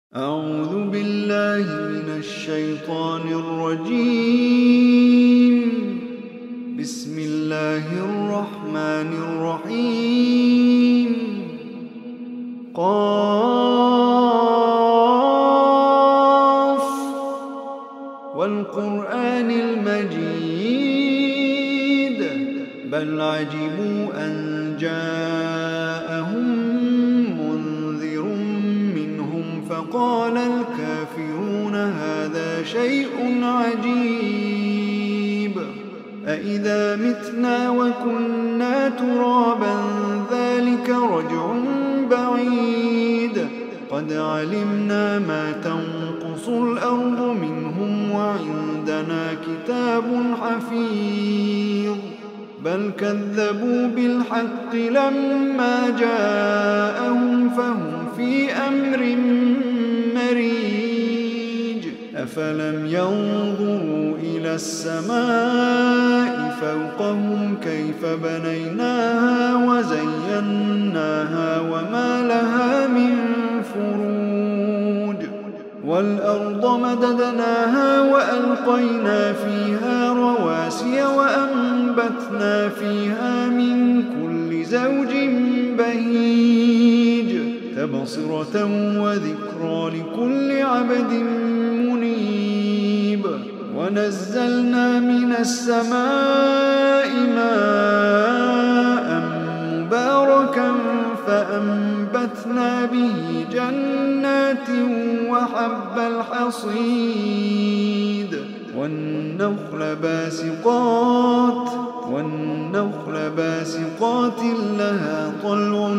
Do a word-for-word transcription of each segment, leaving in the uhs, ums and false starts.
أعوذ بالله من الشيطان الرجيم. بسم الله الرحمن الرحيم. قاف والقرآن المجيد بل عجبوا أن جاءهم منذر منهم فقال الكافرون هذا شيء عجيب أإذا متنا وكنا ترابا ذلك رجع بعيد قد علمنا ما تنقص الأرض منهم وعندنا كتاب حفيظ بل كذبوا بالحق لما جاءهم فهم في أمر مريج أفلم ينظروا إلى السماء فوقهم كيف بنيناها وزيناها وما لها من فروج والأرض مددناها وألقينا فيها رواسي وأنبتنا فيها من كل زوج بهيج تبصرة وذكرى لكل عبد منيب ونزلنا من السماء ماء مباركا فأنبتنا به جنات وحب الحصيد والنخل باسقات والنخل باسقات لها طلع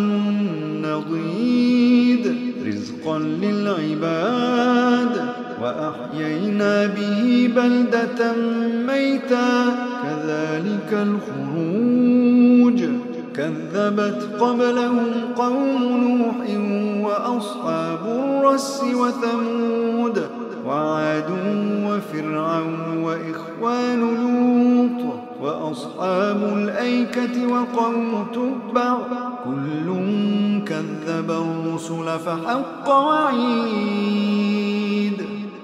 نضيد رزقا للعباد وأحيينا به بلدة ميتا كذلك الخروج كذبت قبلهم قوم نوح وأصحاب الرس وثمود وعاد وفرعون وإخوان لوط وأصحاب الأيكة وقوم تبع كل كذب الرسل فحق وعيد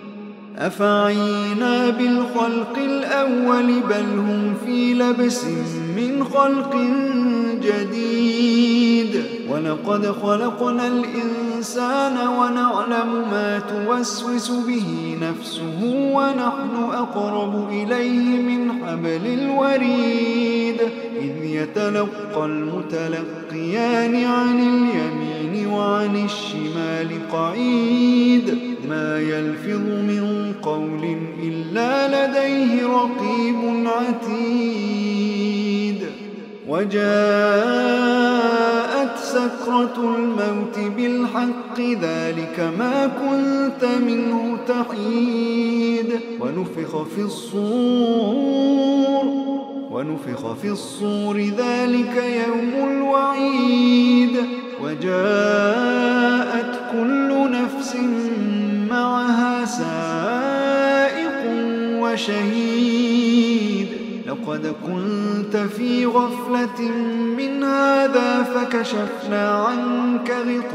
أفعينا بالخلق الأول بل هم في لبس من خلق جديد ولقد خلقنا الإنسان ونعلم ما توسوس به نفسه ونحن أقرب إليه من حبل الوريد إذ يتلقى المتلقيان عن اليمين وعن الشمال قعيد ما يلفظ من قول إلا لديه رقيب عتيد وجاءت سكرة الموت بالحق ذلك ما كنت منه تحيد ونفخ في الصور ونفخ في الصور ذلك يوم الوعيد وجاءت كل نفس معها سائق وشهيد لقد كنت في غفلة من هذا فكشفنا عنك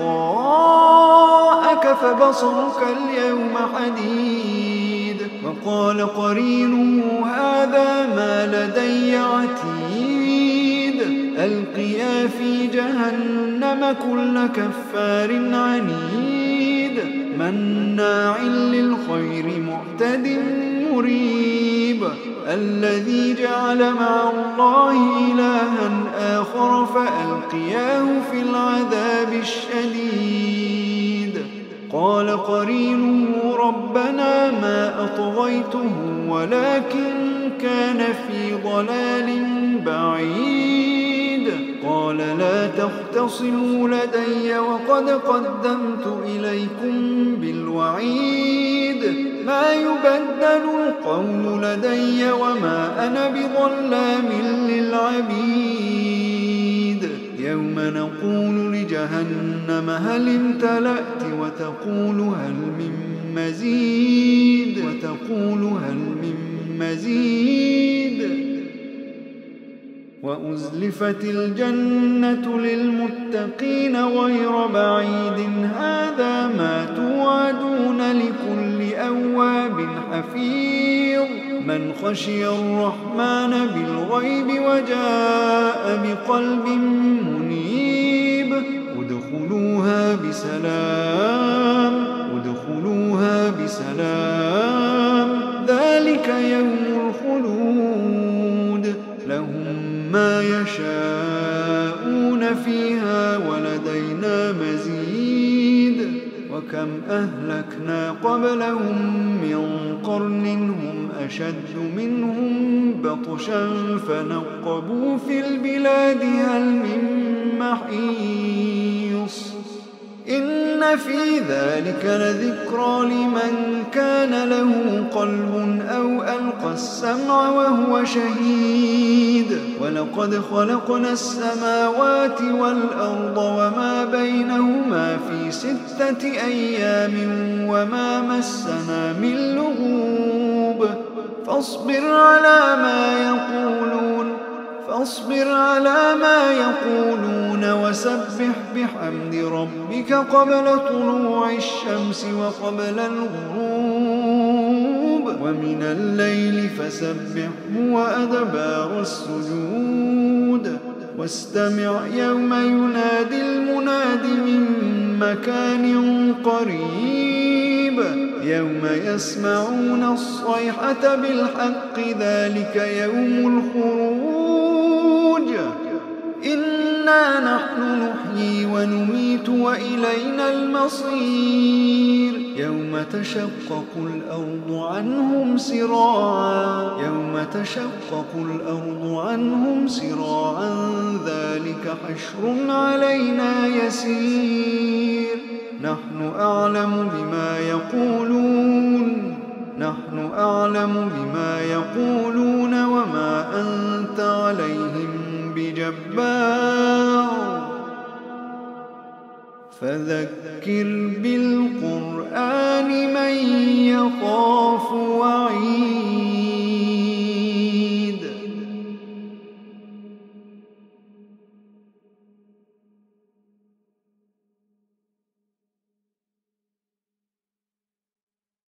غطاءك فبصرك اليوم حديد وقال قرينه هذا ما لدي عتيد ألقيا في جهنم كل كفار عنيد مناع للخير معتد مريب الذي جعل مع الله إلها آخر فألقياه في العذاب الشديد قال قرينه ربنا ما أطغيته ولكن كان في ضلال بعيد قال لا تختصموا لدي وقد قدمت إليكم بالوعيد ما يبدل القول لدي وما أنا بظلام للعبيد يوم نقول لجهنم هل امتلأت وتقول هل من مزيد وتقول هل من مزيد وأزلفت الجنة للمتقين غير بعيد هذا ما توعدون لكل أواب حفيظ من خشي الرحمن بالغيب وجاء بقلب منيب ادخلوها بسلام ادخلوها بسلام ذلك يوم الخلود لهم ما يشاءون فيها ولدينا مزيد وكم أهلكنا قبلهم من قرن هم أشد منهم بطشا فنقبوا في البلاد هل من محيص إن في ذلك لذكرى لمن كان له قلب أو ألقى السمع وهو شهيد ولقد خلقنا السماوات والأرض وما بينهما في ستة أيام وما مسنا من لغوب فاصبر على ما يقولون فاصبر على ما يقولون وسبح بحمد ربك قبل طلوع الشمس وقبل الغروب ومن الليل فسبحه وأدبار السجود واستمع يوم ينادي المناد من مكان قريب يوم يسمعون الصيحة بالحق ذلك يوم الخروج إنا نحن نحيي ونميت وإلينا المصير يوم تشقق الأرض عنهم سراعا يوم تشقق الأرض عنهم سراعا ذلك حشر علينا يسير نحن أعلم بما يقولون نحن أعلم بما يقولون وما أنت عليهم بجبار فذكر بالقرآن من يخاف وعيد